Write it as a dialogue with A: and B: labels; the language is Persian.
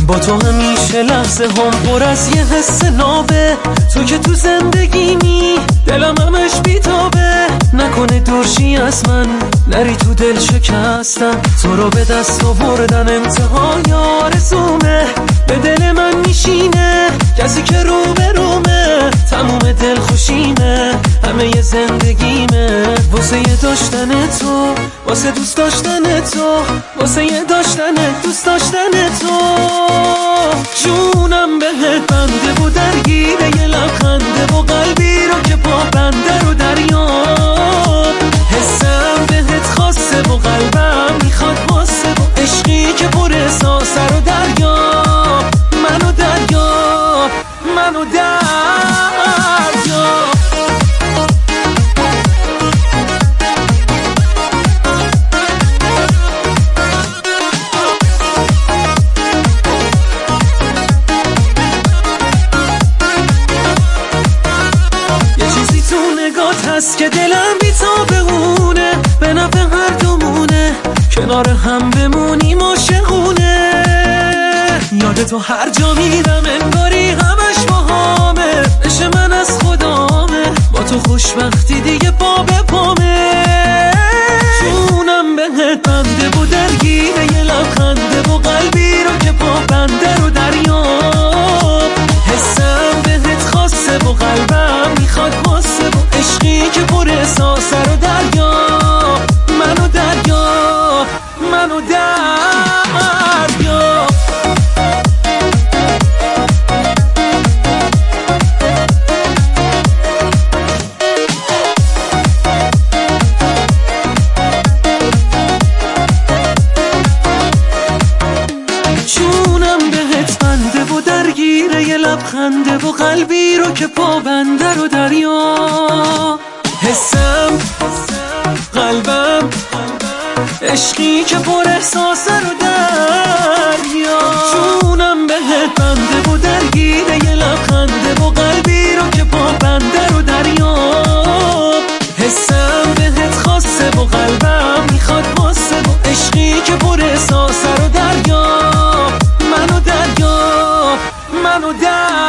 A: با تو همیشه لحظه هم پر از یه حس نابه. تو که تو زندگیمی دلم همش بیتابه. نکنه دورشی از من نری تو دل شکستم. تو رو به دست آوردن انتهای آرزومه. به دل من میشینه کسی که رو به رومه. تموم دل خوشیمه همه ی زندگیمه. واسه یه داشتن تو، واسه دوست داشتن تو، واسه یه داشتن دوست داشتن تو. جونم بهت بنده و درگیره یه لبخنده و قلبی رو که پا بنده رو دریاب. حسم بهت خاصه و قلبم میخواد واسه و عشقی که پر احساسه رو دریاب. منو دریاب، منو دریاب. هست که دلم بی تا بمونه، به نفع هر دومونه، کنار هم بمونیم عاشقونه. یاد تو هر جا میرم انگاری همش باهامه. عشق من از خدامه، با تو خوشبختی دیگه پا به پامه. جونم بهت بنده و درگیره یه لبخنده و قلبی رو که پا بنده رو دریاب. حسم بهت خاصه و قلبم میخواد واسه و عشقی که پر احساسه رو دریاب. منو دریاب، منو دریاب. جونم بهت بنده و درگیره یه لبخنده و قلبی رو که پا بنده رو دریاب. حسم قلبم عشقی که پر احساسه رو دریاب. جونم بهت بنده و درگیره یه لبخنده و قلبی رو که پا بنده رو دریاب. حسم بهت خاصه و قلبم میخواد واسه و عشقی که پر احساسه رو دریاب. منو دریاب، منو دریاب.